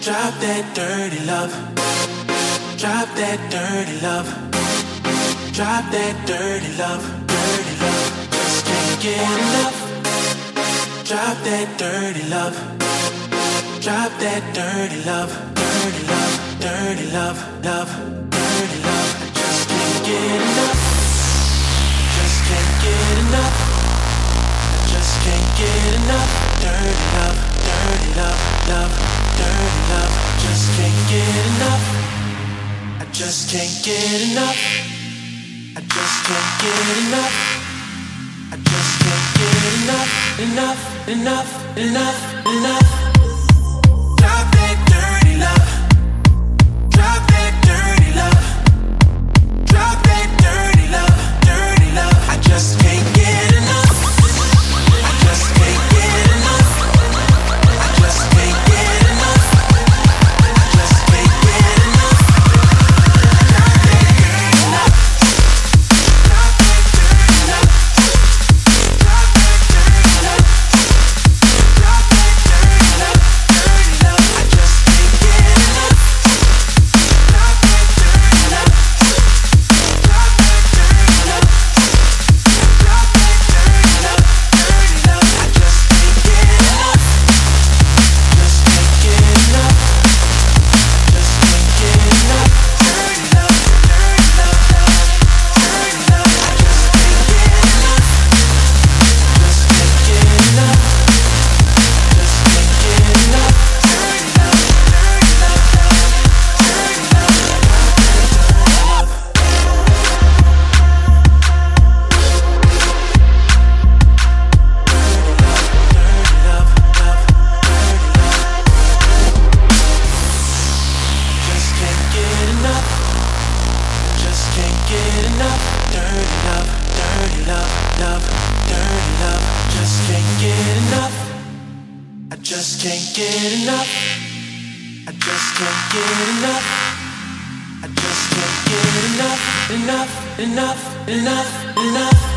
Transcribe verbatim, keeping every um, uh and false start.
Drop that dirty love. Drop that dirty love. Drop that dirty love. Dirty love. Just can't get enough. Drop that dirty love. Drop that dirty love. Dirty love. Dirty love. Love. Dirty love. I just can't get enough. Just can't get enough. I just can't get enough. Dirty love. Dirty love. Love. Dirty love. Just can't get enough. I just can't get enough. I just can't get enough. I just can't get enough. Enough, enough, enough, enough. Drop that dirty love. Drop that dirty love. Drop that dirty love. Dirty love. I just can't get enough. I just can't get enough. I just can't get enough. I just can't get enough. Drop that dirty love. Drop that dirty love. Drop that dirty love. Drop that dirty love. Dirty love. I just can't get enough. Drop that dirty love. Drop that dirty love. Drop that dirty love. Dirty love. I just can't get enough. Just can't get enough. Just can't get enough. Dirty love. Dirty love. Dirty love. I just can't get enough. Just can't get enough. Just can't get enough. Dirty love. Dirty love. Dirty love. Just can't get enough. Just can't get enough. Dirty love, dirty love, love, dirty love. Just can't get enough. I just can't get enough. I just can't get enough. I just can't get enough. Enough, enough, enough, enough.